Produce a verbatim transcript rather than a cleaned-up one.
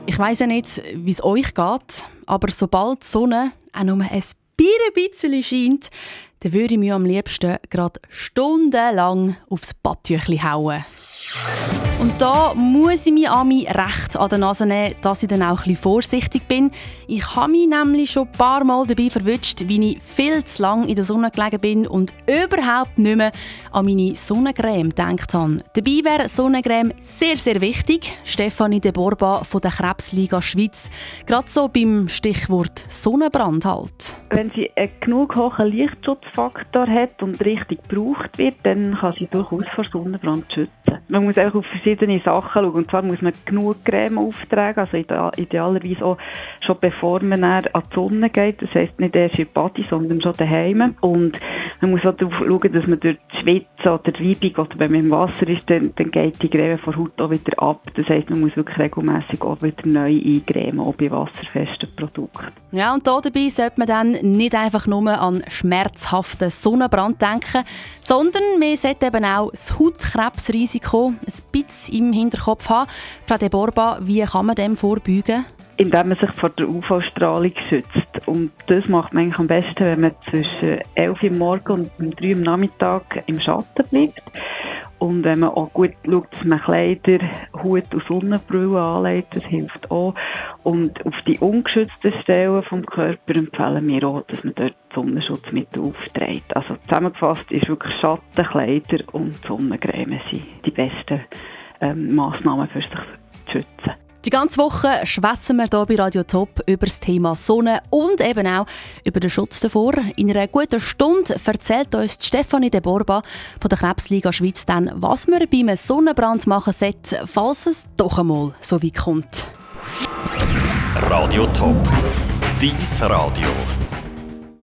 Ich weiss ja nicht, wie es euch geht, aber sobald die Sonne auch nur ein bisschen scheint, dann würde ich mich am liebsten gerade stundenlang aufs Badtüchli hauen. Und da muss ich mich an mich recht an der Nase nehmen, dass ich dann auch ein bisschen vorsichtig bin. Ich habe mich nämlich schon ein paar Mal dabei verwünscht, wie ich viel zu lange in der Sonne gelegen bin und überhaupt nicht mehr an meine Sonnencreme gedacht habe. Dabei wäre Sonnencreme sehr, sehr wichtig. Stefanie de Borba von der Krebsliga Schweiz. Gerade so beim Stichwort Sonnenbrand halt. Wenn sie einen genug hohen Lichtschutzfaktor hat und richtig gebraucht wird, dann kann sie durchaus vor Sonnenbrand schützen. Man muss einfach auf verschiedene Sachen schauen. Und zwar muss man genug Creme auftragen, also idealerweise auch schon bevor man an die Sonne geht. Das heisst nicht erst in die Body, sondern schon daheim. Und man muss auch darauf schauen, dass man durch die Schwitze oder die Reibung oder wenn man im Wasser ist, dann, dann geht die Creme von Haut auch wieder ab. Das heisst, man muss wirklich regelmässig auch wieder neu eincremen, auch bei wasserfesten Produkten. Ja, und dabei sollte man dann nicht einfach nur an schmerzhaften Sonnenbrand denken, sondern man sollte eben auch das Hautkrebsrisiko ein bisschen im Hinterkopf haben. Frau de Borba, wie kann man dem vorbeugen? Indem man sich vor der U V-Strahlung schützt. Und das macht man eigentlich am besten, wenn man zwischen elf Uhr morgens und drei Uhr am Nachmittag im Schatten bleibt. Und wenn man auch gut schaut, dass man Kleider, Hut und Sonnenbrille anlegt, das hilft auch. Und auf die ungeschützten Stellen des Körpers empfehlen wir auch, dass man dort Sonnenschutzmittel aufträgt. Also zusammengefasst ist wirklich Schatten, Kleider und Sonnencreme sind die besten ähm, Massnahmen für sich zu schützen. Die ganze Woche schwätzen wir hier bei Radio Top über das Thema Sonne und eben auch über den Schutz davor. In einer guten Stunde erzählt uns Stefanie de Borba von der Krebsliga Schweiz dann, was man beim Sonnenbrand machen sollte, falls es doch einmal so weit kommt. Radio Top. Dies Radio.